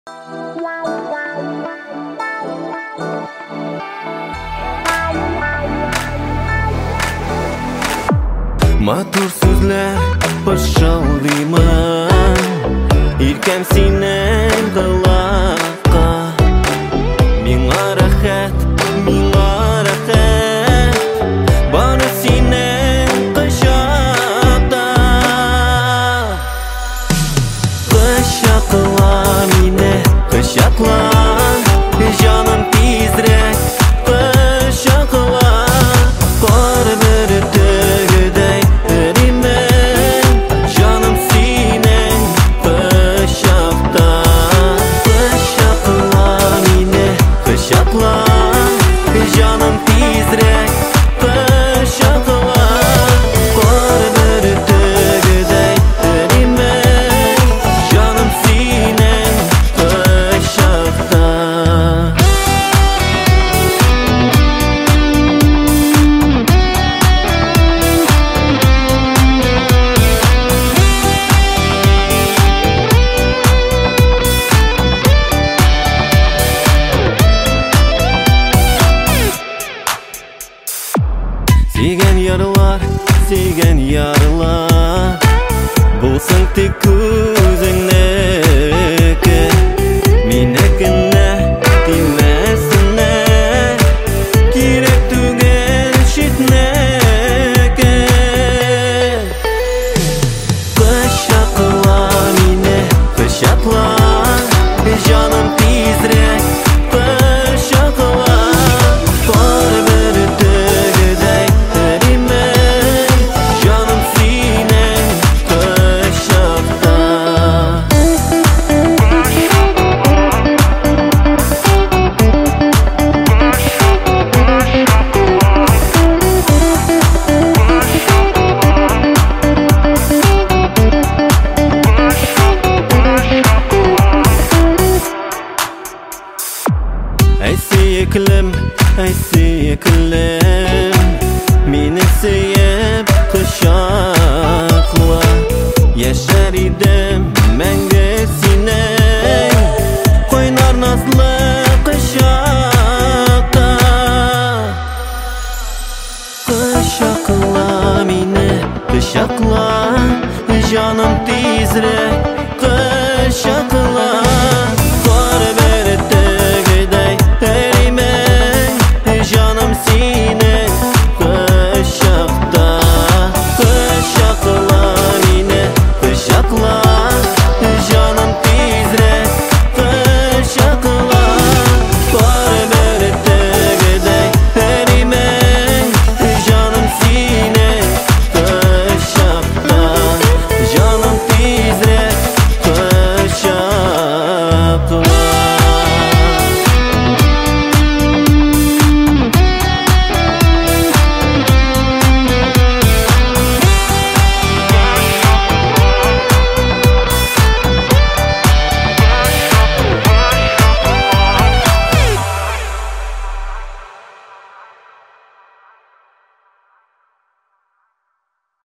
Матур сүзләр пышылдыймы, иркәм синең колакка. Миңа рәхәт, бары синең кочакта. Кочакла мине, кочакла, җаным тизрәк, кочакла. Кар бөртегедәй эримен, җаным синең кочакта. Кочакла мине, кочакла, җаным тизрәк, кочакла. Кар бөртегедәй эримен, җаным синең кочакта. Сөйгән ярлар, булсын тик күзеңнеке. Минекенә тимәсенә, кирәк түгел читнеке. Кочакла мине, кочакла, җаным тизрәк, кочакла. Кар бөртегедәй эримен, җаным синең кочакта. Әй сөеклем, мине сөеп кочак